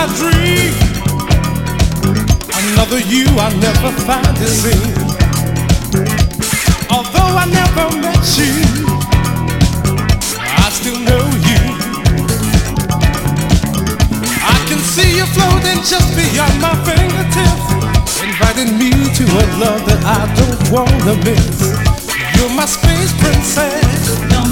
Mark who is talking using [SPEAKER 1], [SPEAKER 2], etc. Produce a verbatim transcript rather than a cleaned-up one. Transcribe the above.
[SPEAKER 1] I dream. Another you I never find to see. Although I never met you, I still know you. I can see you floating just beyond my fingertips, inviting me to a love that I don't wanna miss. You're my space princess.